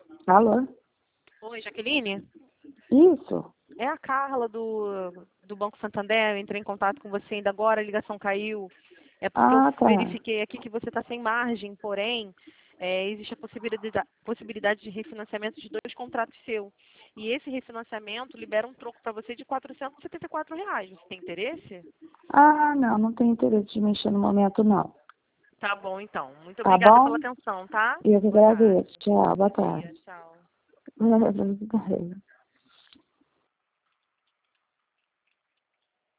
Alô? Oi, Jaqueline? Isso? É a Carla do Banco Santander. Eu entrei em contato com você ainda agora, a ligação caiu. É porque eu Ah, tá. verifiquei aqui que você está sem margem, porém, existe a possibilidade de refinanciamento de 2 contratos seus. E esse refinanciamento libera um troco para você de R$ 474. Você tem interesse? Ah, não, não tenho interesse de mexer no momento, não. Tá bom, então. Muito Tá obrigada pela bom? atenção, tá? Eu que Boa tarde. agradeço. Tchau, boa Bom tarde. dia. Tchau.